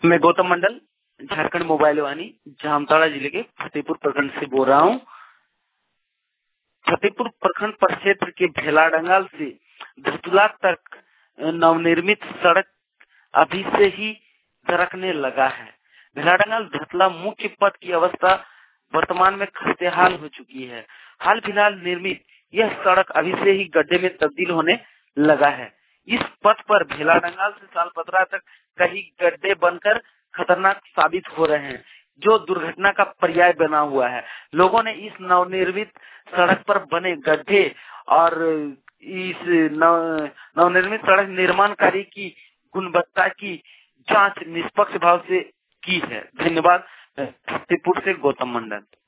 मैं गौतम मंडल, झारखंड मोबाइल वानी, जामताड़ा जिले के फतेहपुर प्रखंड से बोल रहा हूँ। फतेहपुर प्रखंड परिक्षेत्र के भेलाडंगाल से धुतला तक नवनिर्मित सड़क अभी से ही दरकने लगा है। भेलाडंगाल धुतला मुख्य पथ की अवस्था वर्तमान में खस्तेहाल हो चुकी है। हाल फिलहाल निर्मित यह सड़क अभी से ही गड्ढे में तब्दील होने लगा है। इस पथ पर भेलाडंगाल से सालपतरा तक कई गड्ढे बनकर खतरनाक साबित हो रहे हैं, जो दुर्घटना का पर्याय बना हुआ है। लोगों ने इस नवनिर्मित सड़क पर बने गड्ढे और इस नवनिर्मित सड़क निर्माण कार्य की गुणवत्ता की जांच निष्पक्ष भाव से की है। धन्यवाद। फतेहपुर से गौतम मंडल।